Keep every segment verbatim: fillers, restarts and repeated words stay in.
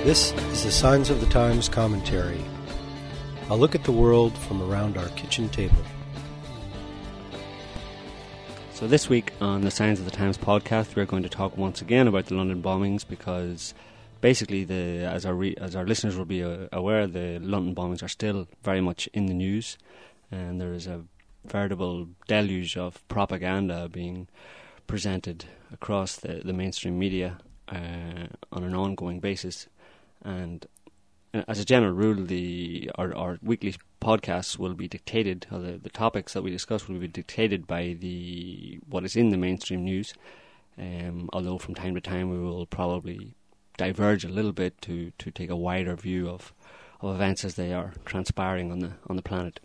This is the Signs of the Times commentary. A look at the world from around our kitchen table. So this week on the Signs of the Times podcast, we're going to talk once again about the London bombings because basically, the as our re, as our listeners will be uh, aware, the London bombings are still very much in the news, and there is a veritable deluge of propaganda being presented across the, the mainstream media uh, on an ongoing basis. And as a general rule, the our, our weekly podcasts will be dictated, or the, the topics that we discuss will be dictated by the what is in the mainstream news. Um, although from time to time we will probably diverge a little bit to, to take a wider view of, of events as they are transpiring on the on the planet.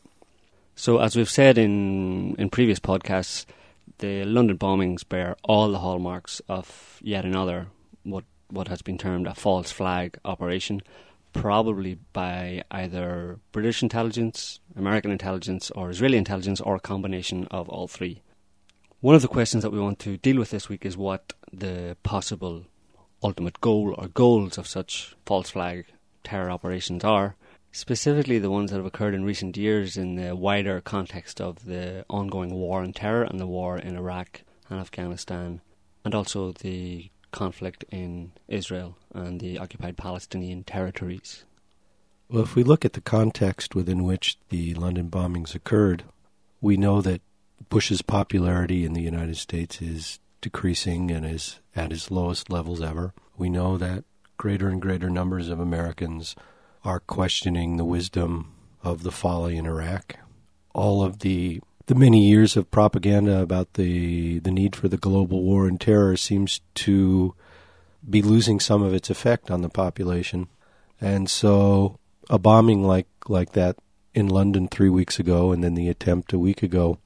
So, as we've said in in previous podcasts, the London bombings bear all the hallmarks of yet another what. what has been termed a false flag operation, probably by either British intelligence, American intelligence, or Israeli intelligence, or a combination of all three. One of the questions that we want to deal with this week is what the possible ultimate goal or goals of such false flag terror operations are, specifically the ones that have occurred in recent years in the wider context of the ongoing war on terror and the war in Iraq and Afghanistan, and also the conflict in Israel and the occupied Palestinian territories. Well, if we look at the context within which the London bombings occurred, we know that Bush's popularity in the United States is decreasing and is at its lowest levels ever. We know that greater and greater numbers of Americans are questioning the wisdom of the folly in Iraq. All of the The many years of propaganda about the, the need for the global war on terror seems to be losing some of its effect on the population. And so a bombing like, like that in London three weeks ago and then the attempt a week ago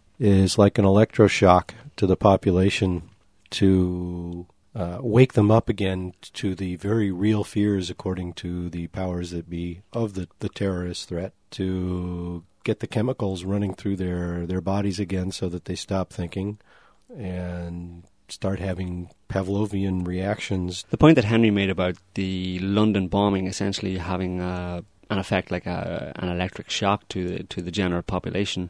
is like an electroshock to the population to uh, wake them up again to the very real fears, according to the powers that be, of the, the terrorist threat, to get the chemicals running through their, their bodies again so that they stop thinking and start having Pavlovian reactions. The point that Henry made about the London bombing essentially having uh, an effect like a, an electric shock to the, to the general population,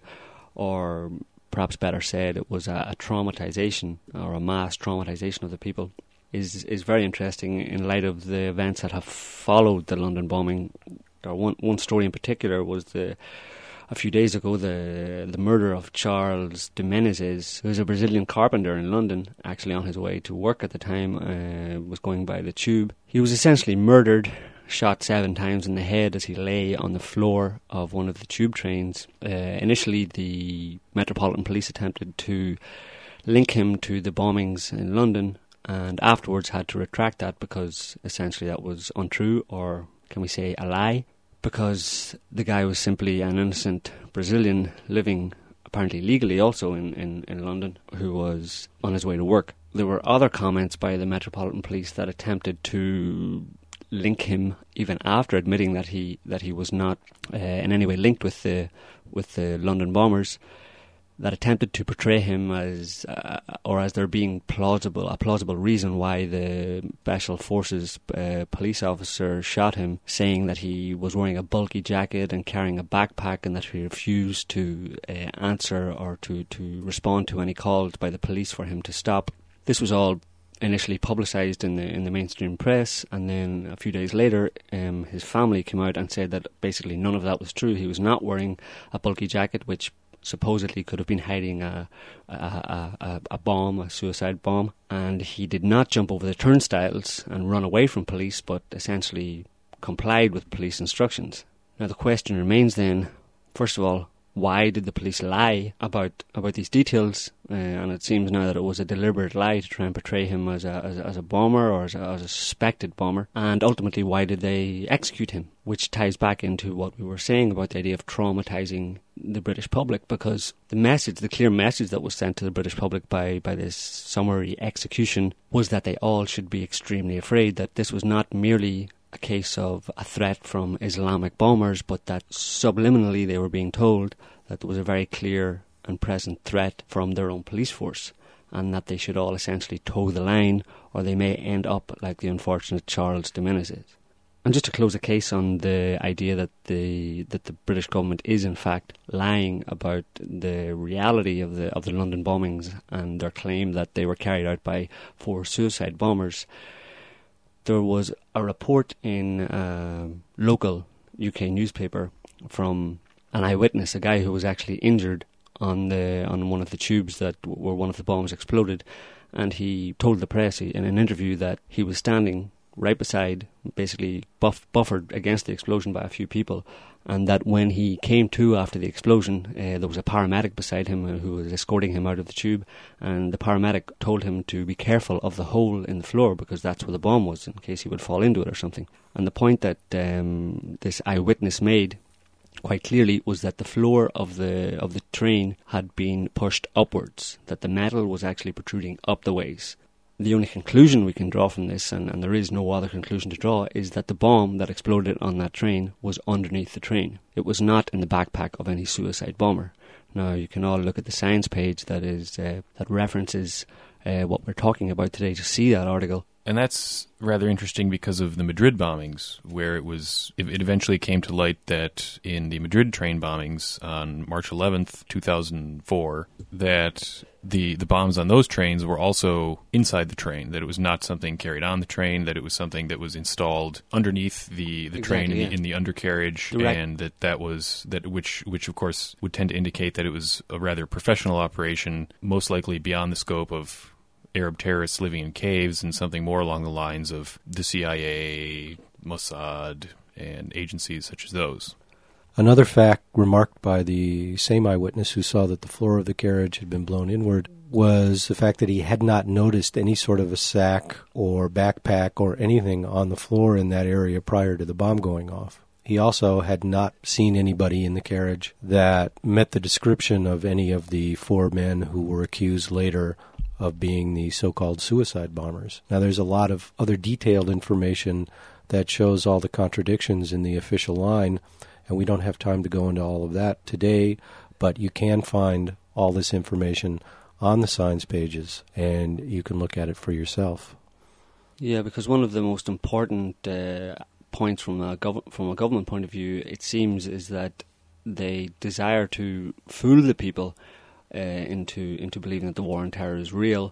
or perhaps better said, it was a, a traumatization or a mass traumatization of the people, is is very interesting in light of the events that have followed the London bombing. Or one, one story in particular was the A few days ago, the the murder of Charles de Menezes, who was a Brazilian carpenter in London, actually on his way to work at the time, uh, was going by the tube. He was essentially murdered, shot seven times in the head as he lay on the floor of one of the tube trains. Uh, initially, the Metropolitan Police attempted to link him to the bombings in London, and afterwards had to retract that because essentially that was untrue, or can we say a lie? Because the guy was simply an innocent Brazilian living, apparently legally also in, in, in London, who was on his way to work. There were other comments by the Metropolitan Police that attempted to link him, even after admitting that he that he was not uh, in any way linked with the with the London bombers, that attempted to portray him as, uh, or as there being plausible, a plausible reason why the Special Forces uh, police officer shot him, saying that he was wearing a bulky jacket and carrying a backpack and that he refused to uh, answer or to, to respond to any calls by the police for him to stop. This was all initially publicised in the in the mainstream press, and then a few days later um, his family came out and said that basically none of that was true. He was not wearing a bulky jacket, which supposedly could have been hiding a, a, a, a bomb, a suicide bomb, and he did not jump over the turnstiles and run away from police, but essentially complied with police instructions. Now the question remains then, first of all, why did the police lie about about these details? Uh, and it seems now that it was a deliberate lie to try and portray him as a as, as a bomber or as a, as a suspected bomber. And ultimately, why did they execute him? Which ties back into what we were saying about the idea of traumatizing the British public, because the message, the clear message that was sent to the British public by, by this summary execution was that they all should be extremely afraid, that this was not merely a case of a threat from Islamic bombers, but that subliminally they were being told that there was a very clear and present threat from their own police force, and that they should all essentially toe the line, or they may end up like the unfortunate Charles de Menezes. And just to close a case on the idea that the that the British government is in fact lying about the reality of the of the London bombings and their claim that they were carried out by four suicide bombers, there was a report in a local U K newspaper from an eyewitness, a guy who was actually injured on the on one of the tubes that where one of the bombs exploded, and he told the press in an interview that he was standing right beside, basically buff, buffered against the explosion by a few people, and that when he came to after the explosion, uh, there was a paramedic beside him uh, who was escorting him out of the tube, and the paramedic told him to be careful of the hole in the floor because that's where the bomb was, in case he would fall into it or something. And the point that um, this eyewitness made quite clearly was that the floor of the of the train had been pushed upwards, that the metal was actually protruding up the ways. The only conclusion we can draw from this, and, and there is no other conclusion to draw, is that the bomb that exploded on that train was underneath the train. It was not in the backpack of any suicide bomber. Now, you can all look at the science page that is uh, that references uh, what we're talking about today to see that article. And that's rather interesting because of the Madrid bombings, where it was it eventually came to light that in the Madrid train bombings on March eleventh, two thousand four, that the the bombs on those trains were also inside the train, that it was not something carried on the train, that it was something that was installed underneath the, the exactly, train in, yeah. the, in the undercarriage, Direct. and that that was that which which of course would tend to indicate that it was a rather professional operation, most likely beyond the scope of Arab terrorists living in caves, and something more along the lines of the C I A, Mossad, and agencies such as those. Another fact remarked by the same eyewitness who saw that the floor of the carriage had been blown inward was the fact that he had not noticed any sort of a sack or backpack or anything on the floor in that area prior to the bomb going off. He also had not seen anybody in the carriage that met the description of any of the four men who were accused later of being the so-called suicide bombers. Now, there's a lot of other detailed information that shows all the contradictions in the official line, and we don't have time to go into all of that today, but you can find all this information on the science pages, and you can look at it for yourself. Yeah, because one of the most important uh, points from a, gov- from a government point of view, it seems, is that they desire to fool the people Uh, into into believing that the war on terror is real,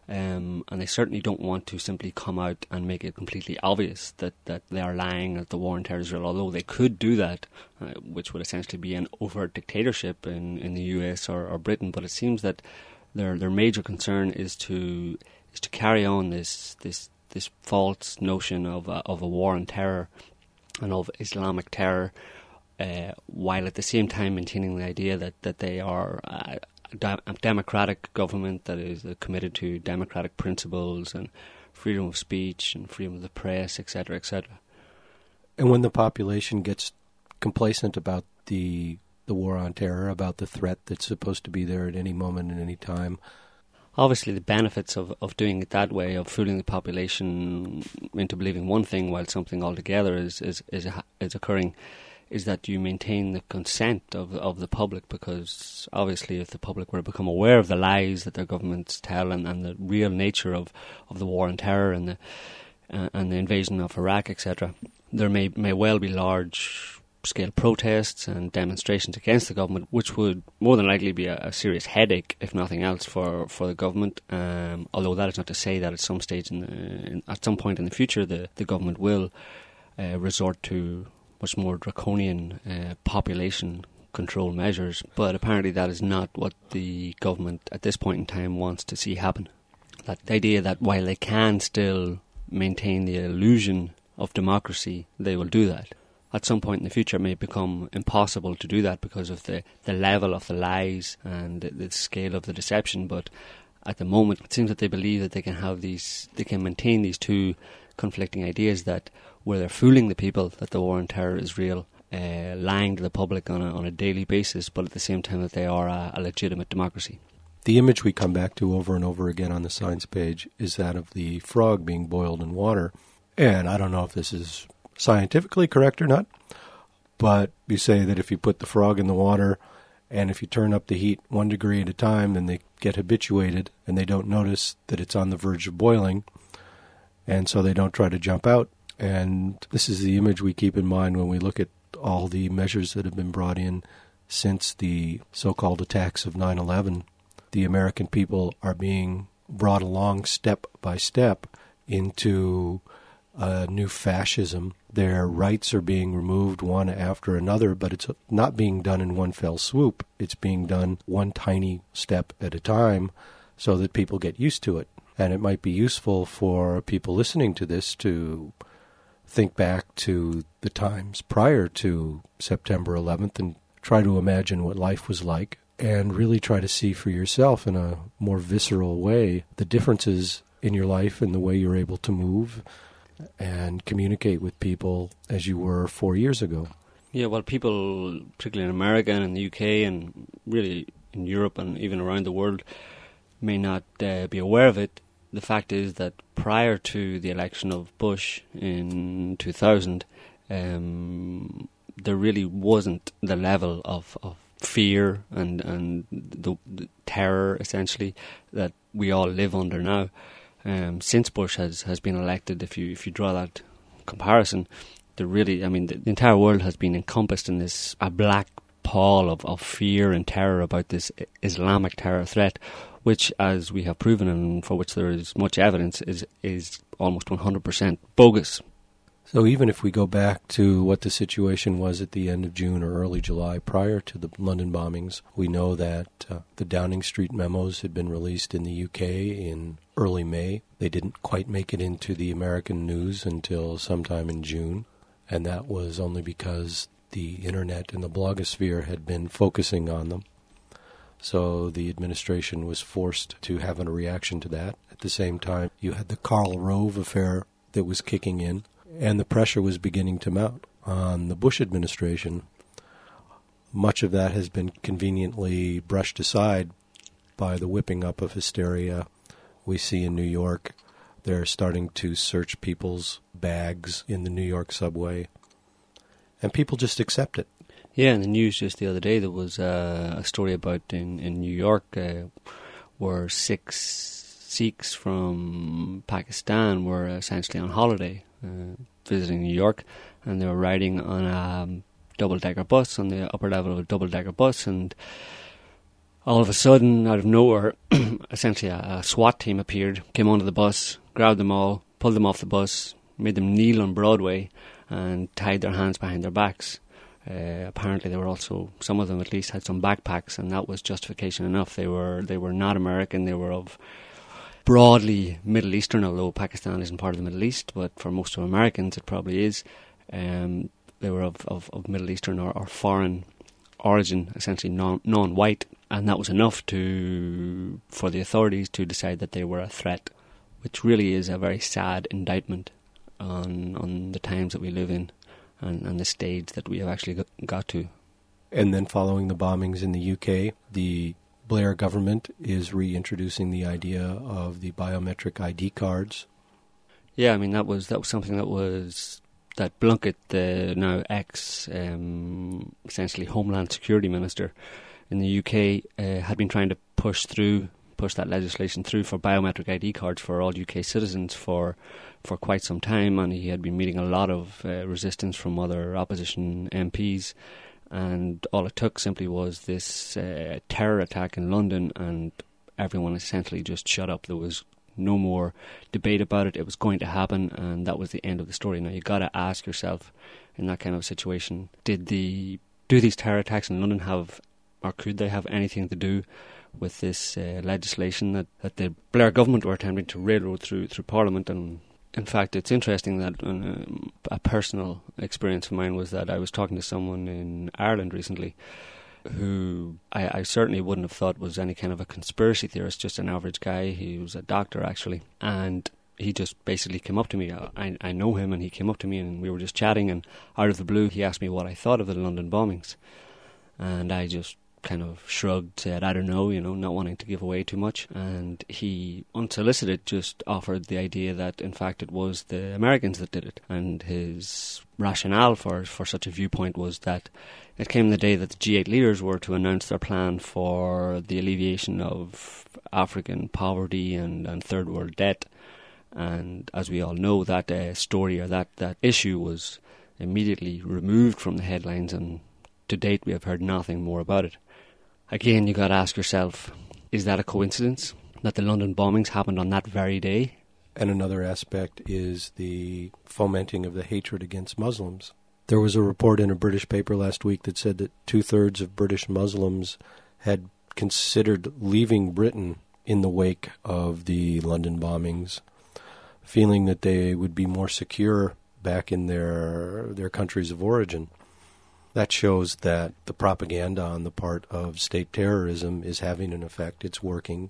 um, and they certainly don't want to simply come out and make it completely obvious that, that they are lying, that the war on terror is real, although they could do that, uh, which would essentially be an overt dictatorship in, in the U S or, or Britain. But it seems that their their major concern is to is to carry on this this this false notion of a, of a war on terror and of Islamic terror, uh, while at the same time maintaining the idea that that they are Uh, a democratic government that is uh, committed to democratic principles and freedom of speech and freedom of the press, et cetera, et cetera. And when the population gets complacent about the the war on terror, about the threat that's supposed to be there at any moment and any time, obviously the benefits of, of doing it that way, of fooling the population into believing one thing while something altogether is is is, is occurring, is that you maintain the consent of of the public, because obviously if the public were to become aware of the lies that their governments tell and, and the real nature of, of the war on terror and the uh, and the invasion of Iraq, et cetera, there may may well be large scale protests and demonstrations against the government, which would more than likely be a, a serious headache, if nothing else, for, for the government. Um, although that is not to say that at some stage in, the, in at some point in the future the, the government will uh, resort to much more draconian uh, population control measures, but apparently that is not what the government at this point in time wants to see happen. That the idea that while they can still maintain the illusion of democracy, they will do that. At some point in the future it may become impossible to do that because of the, the level of the lies and the, the scale of the deception, but at the moment it seems that they believe that they can have these, they can maintain these two conflicting ideas, that where they're fooling the people that the war on terror is real, uh, lying to the public on a, on a daily basis, but at the same time that they are a, a legitimate democracy. The image we come back to over and over again on the science page is that of the frog being boiled in water. And I don't know if this is scientifically correct or not, but you say that if you put the frog in the water and if you turn up the heat one degree at a time, then they get habituated and they don't notice that it's on the verge of boiling, and so they don't try to jump out. And this is the image we keep in mind when we look at all the measures that have been brought in since the so-called attacks of nine eleven. The American people are being brought along step by step into a new fascism. Their rights are being removed one after another, but it's not being done in one fell swoop. It's being done one tiny step at a time so that people get used to it. And it might be useful for people listening to this to think back to the times prior to September eleventh and try to imagine what life was like and really try to see for yourself in a more visceral way the differences in your life and the way you're able to move and communicate with people as you were four years ago. Yeah, well, people, particularly in America and in the U K and really in Europe and even around the world, may not uh, be aware of it. The fact is that prior to the election of Bush in two thousand, um, there really wasn't the level of, of fear and, and the, the terror, essentially, that we all live under now. Um, since Bush has, has been elected, if you if you draw that comparison, the really, I mean, the, the entire world has been encompassed in this a black pall of, of fear and terror about this Islamic terror threat, which, as we have proven and for which there is much evidence, is is almost one hundred percent bogus. So even if we go back to what the situation was at the end of June or early July prior to the London bombings, we know that uh, the Downing Street memos had been released in the U K in early May. They didn't quite make it into the American news until sometime in June, and that was only because the internet and the blogosphere had been focusing on them. So the administration was forced to have a reaction to that. At the same time, you had the Karl Rove affair that was kicking in, and the pressure was beginning to mount on the Bush administration. Much of that has been conveniently brushed aside by the whipping up of hysteria we see in New York. They're starting to search people's bags in the New York subway, and people just accept it. Yeah, in the news just the other day there was uh, a story about in, in New York uh, where six Sikhs from Pakistan were essentially on holiday uh, visiting New York, and they were riding on a um, double-decker bus, on the upper level of a double-decker bus, and all of a sudden, out of nowhere, essentially a, a SWAT team appeared, came onto the bus, grabbed them all, pulled them off the bus, made them kneel on Broadway, and tied their hands behind their backs. Uh, apparently, they were also, some of them at least, had some backpacks, and that was justification enough. They were they were not American. They were of broadly Middle Eastern, although Pakistan isn't part of the Middle East, but for most of Americans, it probably is. Um, they were of, of, of Middle Eastern or, or foreign origin, essentially non, non-white, and that was enough to for the authorities to decide that they were a threat, which really is a very sad indictment on on the times that we live in and, and the stage that we have actually got, got to. And then following the bombings in the U K, the Blair government is reintroducing the idea of the biometric I D cards. Yeah, I mean, that was that was something that was that Blunkett, the now ex, um, essentially Homeland Security Minister in the U K, uh, had been trying to push through, push that legislation through for biometric I D cards for all U K citizens for for quite some time, and he had been meeting a lot of uh, resistance from other opposition M Ps, and all it took simply was this uh, terror attack in London, and everyone essentially just shut up. There was no more debate about it. It was going to happen, and that was the end of the story. Now, you got to ask yourself, in that kind of situation, did the do these terror attacks in London have, or could they have anything to do with this uh, legislation that, that the Blair government were attempting to railroad through through Parliament? And in fact, it's interesting that um, a personal experience of mine was that I was talking to someone in Ireland recently who I, I certainly wouldn't have thought was any kind of a conspiracy theorist, just an average guy. He was a doctor, actually, and he just basically came up to me. I, I know him, and he came up to me, and we were just chatting, and out of the blue, he asked me what I thought of the London bombings, and I just kind of shrugged, said, I don't know, you know, not wanting to give away too much, and he, unsolicited, just offered the idea that, in fact, it was the Americans that did it, and his rationale for for such a viewpoint was that it came the day that the G eight leaders were to announce their plan for the alleviation of African poverty and, and third world debt, And as we all know, that uh, story or that, that issue was immediately removed from the headlines, and to date we have heard nothing more about it. Again, you got to ask yourself, is that a coincidence that the London bombings happened on that very day? And another aspect is the fomenting of the hatred against Muslims. There was a report in a British paper last week that said that two-thirds of British Muslims had considered leaving Britain in the wake of the London bombings, feeling that they would be more secure back in their their countries of origin. That shows that the propaganda on the part of state terrorism is having an effect. It's working.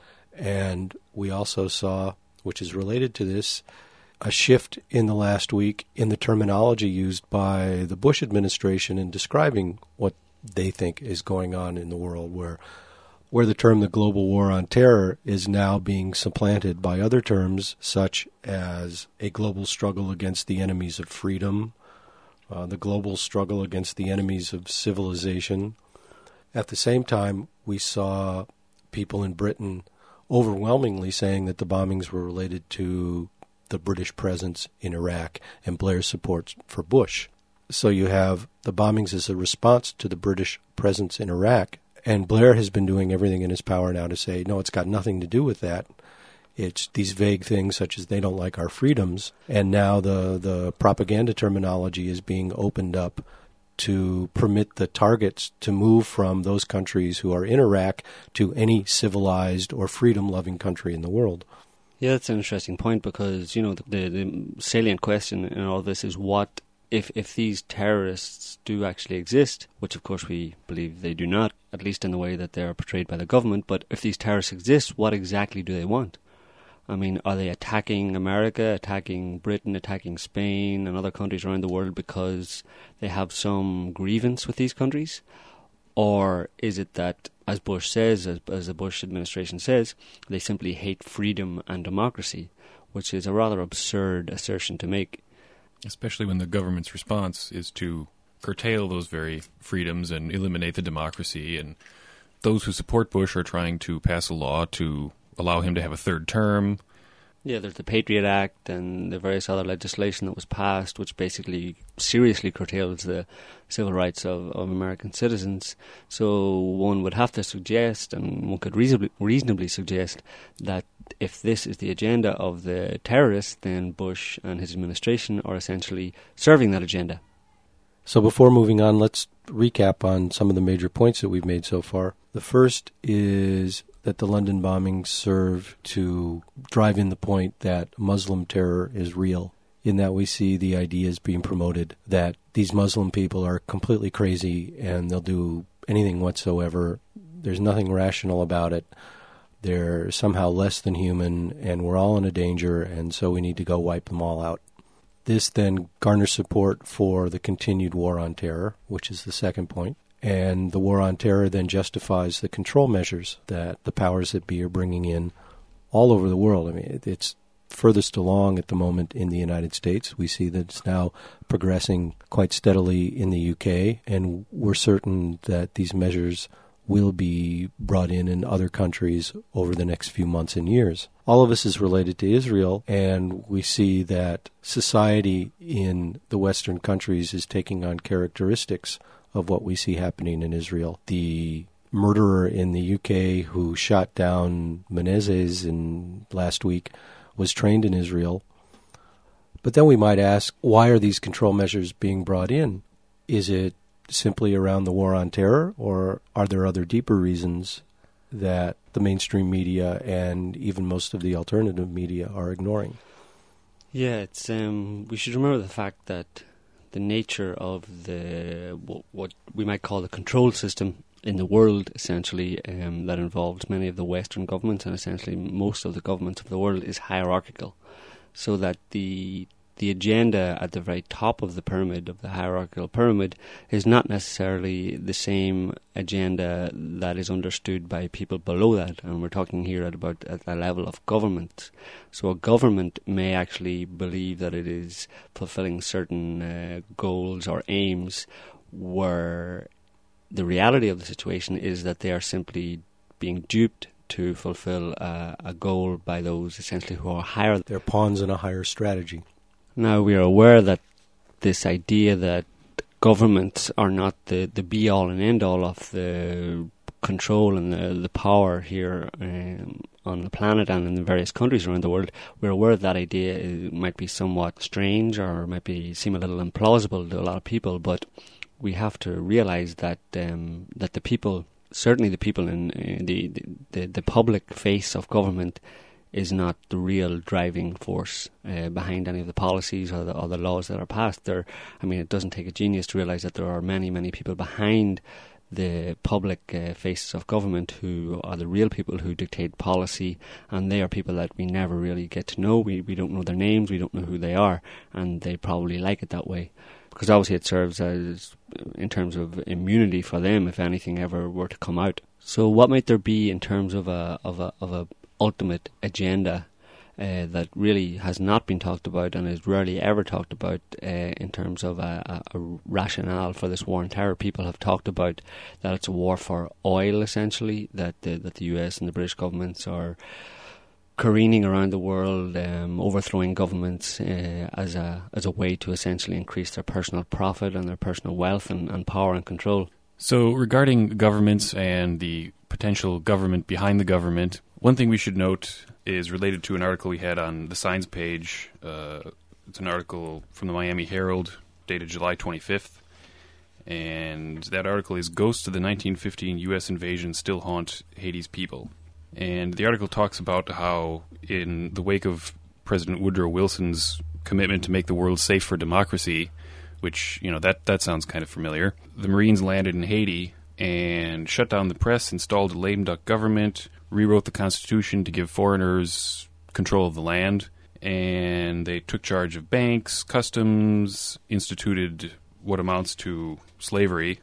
And we also saw, which is related to this, a shift in the last week in the terminology used by the Bush administration in describing what they think is going on in the world, where where the term the global war on terror is now being supplanted by other terms such as a global struggle against the enemies of freedom, uh, the global struggle against the enemies of civilization. At the same time, we saw people in Britain overwhelmingly saying that the bombings were related to the British presence in Iraq and Blair's support for Bush. So you have the bombings as a response to the British presence in Iraq, and Blair has been doing everything in his power now to say, no, it's got nothing to do with that. It's these vague things such as they don't like our freedoms, and now the, the propaganda terminology is being opened up to permit the targets to move from those countries who are in Iraq to any civilized or freedom-loving country in the world. Yeah, that's an interesting point, because, you know, the, the, the salient question in all this is what if if these terrorists do actually exist, which of course we believe they do not, at least in the way that they are portrayed by the government, but if these terrorists exist, what exactly do they want? I mean, are they attacking America, attacking Britain, attacking Spain and other countries around the world because they have some grievance with these countries? Or is it that, as Bush says, as, as the Bush administration says, they simply hate freedom and democracy, which is a rather absurd assertion to make. Especially when the government's response is to curtail those very freedoms and eliminate the democracy. And those who support Bush are trying to pass a law to allow him to have a third term. Yeah, there's the Patriot Act and the various other legislation that was passed, which basically seriously curtails the civil rights of, of American citizens. So one would have to suggest, and one could reasonably, reasonably suggest, that if this is the agenda of the terrorists, then Bush and his administration are essentially serving that agenda. So before moving on, let's recap on some of the major points that we've made so far. The first is that the London bombings serve to drive in the point that Muslim terror is real, in that we see the ideas being promoted that these Muslim people are completely crazy and they'll do anything whatsoever. There's nothing rational about it. They're somehow less than human, and we're all in a danger, and so we need to go wipe them all out. This then garners support for the continued war on terror, which is the second point. And the war on terror then justifies the control measures that the powers that be are bringing in all over the world. I mean, it's furthest along at the moment in the United States. We see that it's now progressing quite steadily in the U K, and we're certain that these measures will be brought in in other countries over the next few months and years. All of this is related to Israel, and we see that society in the Western countries is taking on characteristics of what we see happening in Israel. The murderer in the U K who shot down Menezes in last week was trained in Israel. But then we might ask, why are these control measures being brought in? Is it simply around the war on terror, or are there other deeper reasons that the mainstream media and even most of the alternative media are ignoring? Yeah, it's um, we should remember the fact that the nature of the what, what we might call the control system in the world, essentially, um, that involves many of the Western governments and essentially most of the governments of the world, is hierarchical. So that the the agenda at the very top of the pyramid, of the hierarchical pyramid, is not necessarily the same agenda that is understood by people below that. And we're talking here at about at the level of government. So a government may actually believe that it is fulfilling certain uh, goals or aims, where the reality of the situation is that they are simply being duped to fulfill uh, a goal by those essentially who are higher. They're pawns in a higher strategy. Now, we are aware that this idea that governments are not the, the be-all and end-all of the control and the, the power here um, on the planet and in the various countries around the world, we're aware that idea is, might be somewhat strange or might be seem a little implausible to a lot of people, but we have to realise that um, that the people, certainly the people in uh, the, the the public face of government, is not the real driving force uh, behind any of the policies or the, or the laws that are passed. There, I mean, it doesn't take a genius to realise that there are many, many people behind the public uh, faces of government who are the real people who dictate policy, and they are people that we never really get to know. We we don't know their names, we don't know who they are, and they probably like it that way. Because obviously it serves as, in terms of immunity for them, if anything ever were to come out. So what might there be in terms of a of a of a ultimate agenda uh, that really has not been talked about and is rarely ever talked about uh, in terms of a, a, a rationale for this war on terror? People have talked about that it's a war for oil, essentially, that the, that the U S and the British governments are careening around the world, um, overthrowing governments uh, as a as a way to essentially increase their personal profit and their personal wealth and, and power and control. So regarding governments and the potential government behind the government, one thing we should note is related to an article we had on the Signs page. Uh, it's an article from the Miami Herald dated July twenty-fifth. And that article is "Ghosts of the nineteen fifteen U S Invasion Still Haunt Haiti's People." And the article talks about how, in the wake of President Woodrow Wilson's commitment to make the world safe for democracy, which, you know, that, that sounds kind of familiar, the Marines landed in Haiti and shut down the press, installed a lame duck government, rewrote the Constitution to give foreigners control of the land, and they took charge of banks, customs, instituted what amounts to slavery.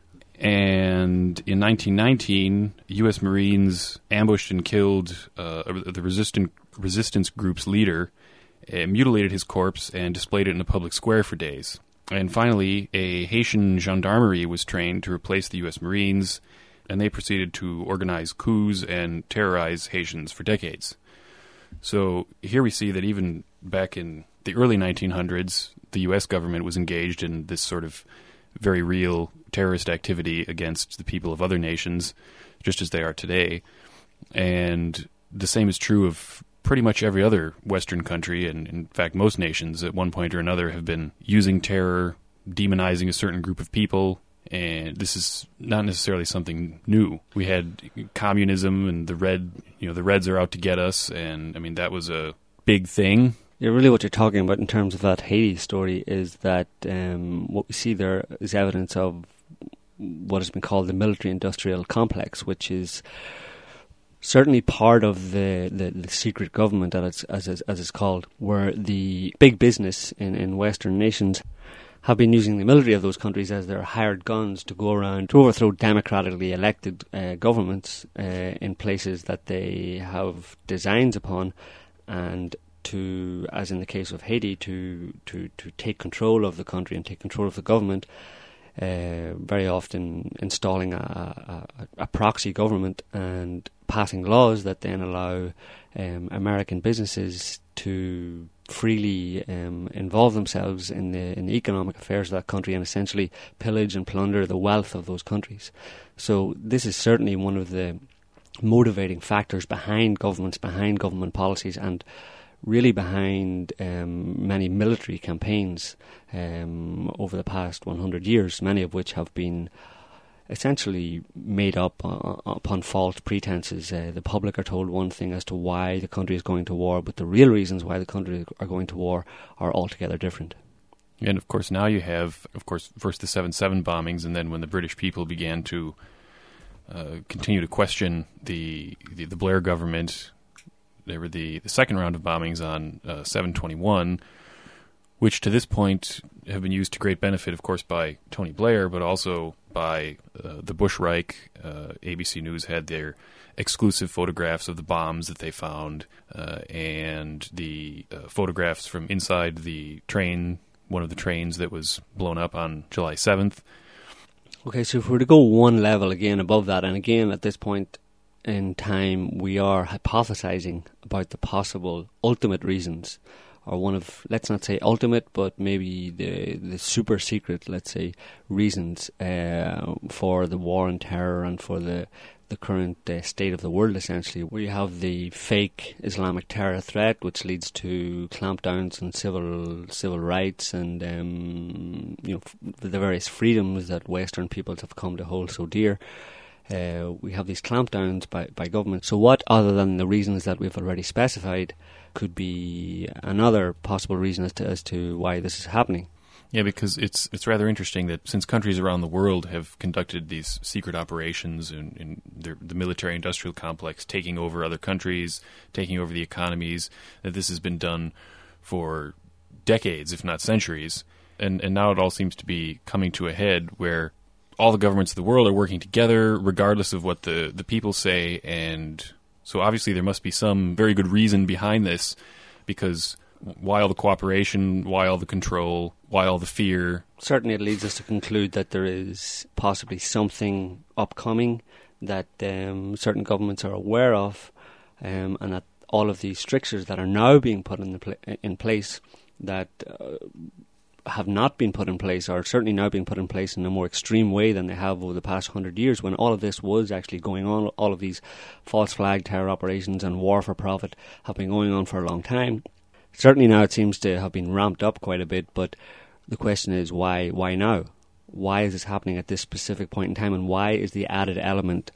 And in nineteen nineteen, U S Marines ambushed and killed uh, the resistant, resistance group's leader, uh, mutilated his corpse, and displayed it in a public square for days. And finally, a Haitian gendarmerie was trained to replace the U S Marines, and they proceeded to organize coups and terrorize Haitians for decades. So here we see that even back in the early nineteen hundreds, the U S government was engaged in this sort of very real terrorist activity against the people of other nations, just as they are today. And the same is true of pretty much every other Western country, and in fact most nations at one point or another have been using terror, demonizing a certain group of people, and this is not necessarily something new. We had communism and the red, you know, the Reds are out to get us, and I mean that was a big thing. Yeah, really what you're talking about in terms of that Haiti story is that um, what we see there is evidence of what has been called the military-industrial complex, which is certainly part of the, the, the secret government, as it's, as, as it's called, where the big business in, in Western nations have been using the military of those countries as their hired guns to go around to overthrow democratically elected uh, governments uh, in places that they have designs upon, and to, as in the case of Haiti, to, to, to take control of the country and take control of the government, uh, very often installing a, a, a proxy government and passing laws that then allow um, American businesses to freely um, involve themselves in the in the economic affairs of that country and essentially pillage and plunder the wealth of those countries. So this is certainly one of the motivating factors behind governments, behind government policies, and really behind um, many military campaigns um, over the past one hundred years, many of which have been essentially made up uh, upon false pretenses. Uh, the public are told one thing as to why the country is going to war, but the real reasons why the country are going to war are altogether different. And of course now you have, of course, first the seven seven bombings, and then when the British people began to uh, continue to question the, the, the Blair government, there were the, the second round of bombings on uh, seven twenty-one, which to this point have been used to great benefit, of course, by Tony Blair, but also by uh, the Bush Reich. Uh, A B C News had their exclusive photographs of the bombs that they found, uh, and the uh, photographs from inside the train, one of the trains that was blown up on July seventh. Okay, so if we were to go one level again above that, and again at this point, in time we are hypothesizing about the possible ultimate reasons, or one of, let's not say ultimate, but maybe the the super secret, let's say, reasons uh, for the war on terror and for the the current uh, state of the world, essentially. We have the fake Islamic terror threat, which leads to clampdowns on civil civil rights and um, you know f- the various freedoms that Western peoples have come to hold so dear. Uh, we have these clampdowns by, by government. So what, other than the reasons that we've already specified, could be another possible reason as to, as to why this is happening? Yeah, because it's it's rather interesting that since countries around the world have conducted these secret operations in, in their, the military-industrial complex, taking over other countries, taking over the economies, that this has been done for decades, if not centuries. And, and now it all seems to be coming to a head where all the governments of the world are working together, regardless of what the, the people say. And so obviously there must be some very good reason behind this, because why all the cooperation, why all the control, why all the fear? Certainly it leads us to conclude that there is possibly something upcoming that um, certain governments are aware of, um, and that all of these strictures that are now being put in, the pl- in place that uh, have not been put in place, are certainly now being put in place in a more extreme way than they have over the past hundred years, when all of this was actually going on. All of these false flag terror operations and war for profit have been going on for a long time. Certainly now it seems to have been ramped up quite a bit, but the question is why why now? Why is this happening at this specific point in time, and why is the added element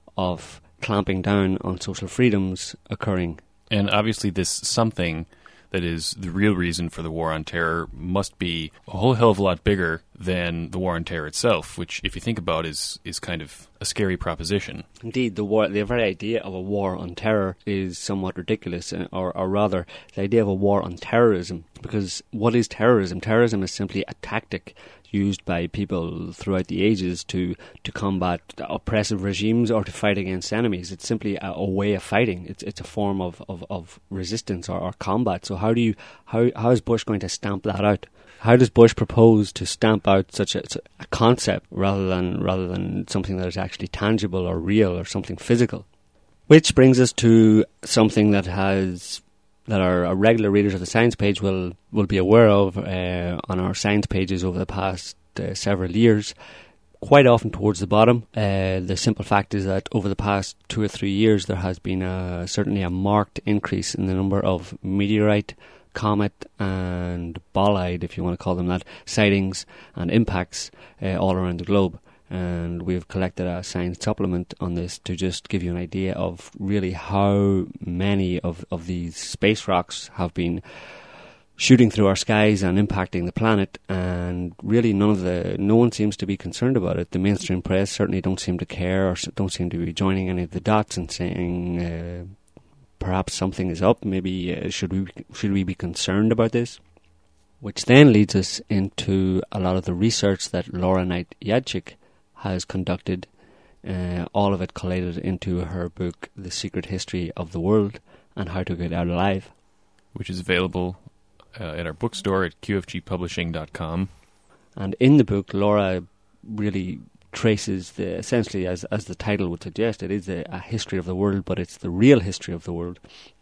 of clamping down on social freedoms occurring? And obviously this something that is the real reason for the war on terror must be a whole hell of a lot bigger than the war on terror itself, which, if you think about, is is kind of a scary proposition. Indeed, the war, the very idea of a war on terror is somewhat ridiculous, or, or rather, the idea of a war on terrorism. Because what is terrorism? Terrorism is simply a tactic used by people throughout the ages to, to combat oppressive regimes or to fight against enemies. It's simply a, a way of fighting. It's it's a form of, of, of resistance or, or combat. So how do you how how is Bush going to stamp that out? How does Bush propose to stamp out such a, a concept rather than rather than something that is actually tangible or real or something physical? Which brings us to something that has that our, our regular readers of the science page will, will be aware of uh, on our science pages over the past uh, several years. Quite often towards the bottom. Uh, the simple fact is that over the past two or three years there has been a, certainly a marked increase in the number of meteorite, comet and bolide, if you want to call them that, sightings and impacts uh, all around the globe. And we've collected a science supplement on this to just give you an idea of really how many of, of these space rocks have been shooting through our skies and impacting the planet, and really none of the no one seems to be concerned about it. The mainstream press certainly don't seem to care, or don't seem to be joining any of the dots and saying uh, perhaps something is up. Maybe uh, should we should we be concerned about this? Which then leads us into a lot of the research that Laura Knight-Jadczyk has conducted, uh, all of it collated into her book, The Secret History of the World and How to Get Out Alive, which is available uh, at our bookstore at q f g publishing dot com. And in the book, Laura really traces the, essentially, as as the title would suggest, it is a, a history of the world, but it's the real history of the world.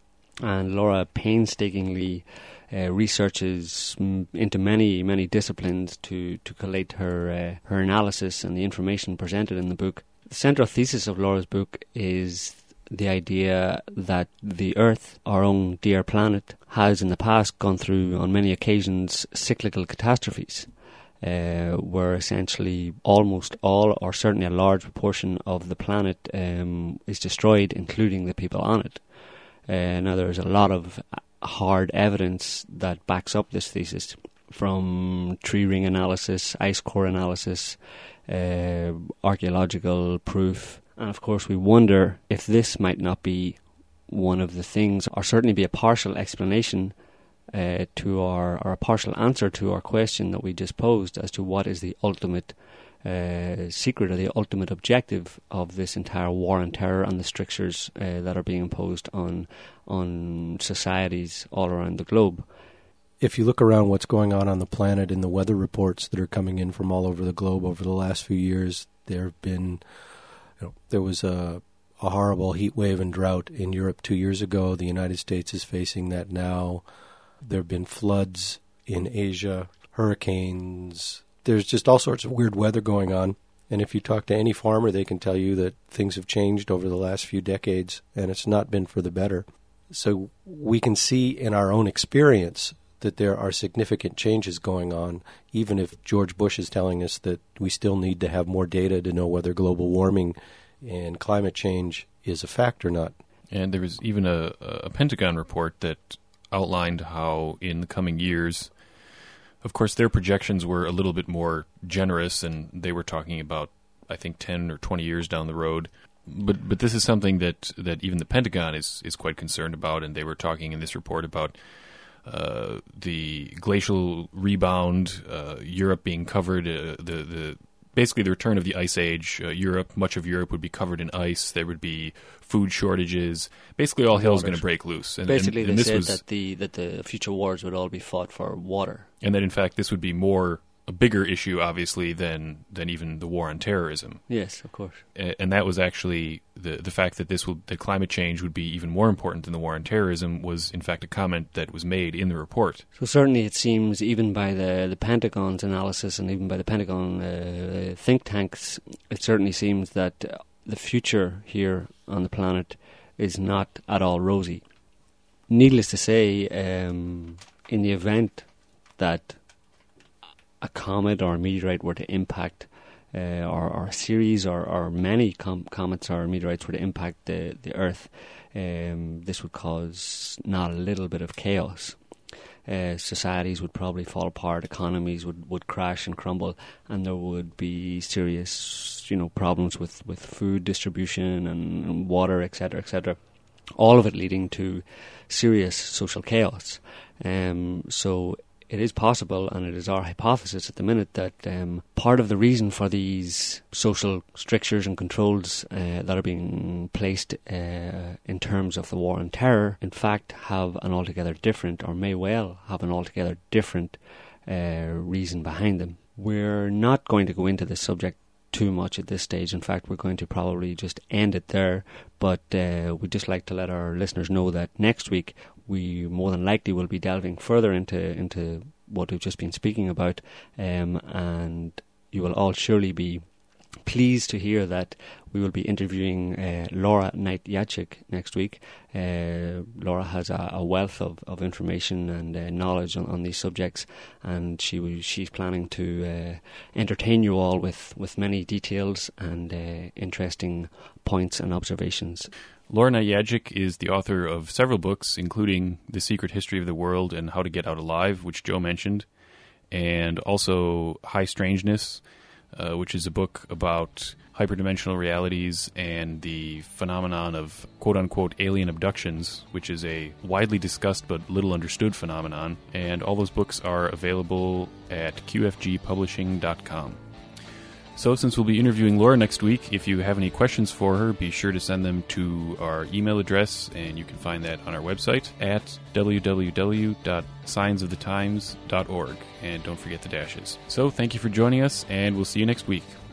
And Laura painstakingly Uh, researches m- into many, many disciplines to, to collate her uh, her analysis and the information presented in the book. The central thesis of Laura's book is the idea that the Earth, our own dear planet, has in the past gone through, on many occasions, cyclical catastrophes, uh, where essentially almost all, or certainly a large proportion of the planet um, is destroyed, including the people on it. Uh, now, there's a lot of hard evidence that backs up this thesis, from tree ring analysis, ice core analysis, uh, archaeological proof. And of course we wonder if this might not be one of the things, or certainly be a partial explanation uh, to our, or a partial answer to our question that we just posed as to what is the ultimate uh, secret or the ultimate objective of this entire war on terror and the strictures uh, that are being imposed on on societies all around the globe. If you look around what's going on on the planet in the weather reports that are coming in from all over the globe over the last few years, there have been, you know, there was a, a horrible heat wave and drought in Europe two years ago. The United States is facing that now. There have been floods in Asia, hurricanes. There's just all sorts of weird weather going on. And if you talk to any farmer, they can tell you that things have changed over the last few decades, and it's not been for the better. So we can see in our own experience that there are significant changes going on, even if George Bush is telling us that we still need to have more data to know whether global warming and climate change is a fact or not. And there was even a, a Pentagon report that outlined how in the coming years, of course, their projections were a little bit more generous, and they were talking about, I think, ten or twenty years down the road. But but this is something that, that even the Pentagon is, is quite concerned about, and they were talking in this report about uh, the glacial rebound, uh, Europe being covered, uh, the the basically the return of the ice age. Uh, Europe, much of Europe would be covered in ice. There would be food shortages. Basically, all hell is going to break loose. And, basically, and, and they this said was, that the that the future wars would all be fought for water, and that in fact this would be more a bigger issue, obviously, than than even the war on terrorism. Yes, of course. And, and that was actually the the fact that this would that climate change would be even more important than the war on terrorism was in fact a comment that was made in the report. So certainly, it seems even by the the Pentagon's analysis and even by the Pentagon uh, think tanks, it certainly seems that uh, the future here on the planet is not at all rosy. Needless to say, um, in the event that a comet or a meteorite were to impact, uh, or, or a series or, or many com- comets or meteorites were to impact the, the Earth, um, this would cause not a little bit of chaos. Uh, societies would probably fall apart, economies would, would crash and crumble, and there would be serious, you know, problems with, with food distribution and, and water, et cetera, et cetera. All of it leading to serious social chaos. Um, so it is possible, and it is our hypothesis at the minute, that um, part of the reason for these social strictures and controls uh, that are being placed uh, in terms of the war on terror, in fact, have an altogether different, or may well have an altogether different uh, reason behind them. We're not going to go into this subject too much at this stage. In fact, we're going to probably just end it there, but uh, we'd just like to let our listeners know that next week we more than likely will be delving further into into what we've just been speaking about, um, and you will all surely be pleased to hear that we will be interviewing uh, Laura Knight-Jacek next week. Uh, Laura has a, a wealth of, of information and uh, knowledge on, on these subjects, and she was, she's planning to uh, entertain you all with, with many details and uh, interesting points and observations. Laura Knight-Jacek is the author of several books, including The Secret History of the World and How to Get Out Alive, which Joe mentioned, and also High Strangeness, uh, which is a book about hyperdimensional realities and the phenomenon of quote-unquote alien abductions, which is a widely discussed but little understood phenomenon. And all those books are available at q f g publishing dot com. So since we'll be interviewing Laura next week, if you have any questions for her, be sure to send them to our email address, and you can find that on our website at w w w dot signs of the times dot org. And don't forget the dashes. So thank you for joining us, and we'll see you next week.